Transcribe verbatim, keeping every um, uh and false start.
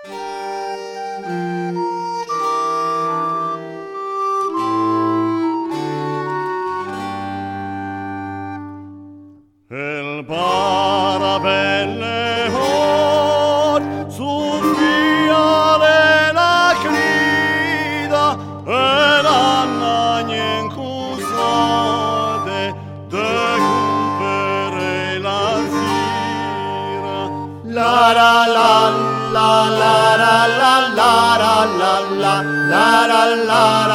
El parabelle hod sub viale la crida e l'annagnen cusode de cumpere la sira. La la la la la la la la la la la la la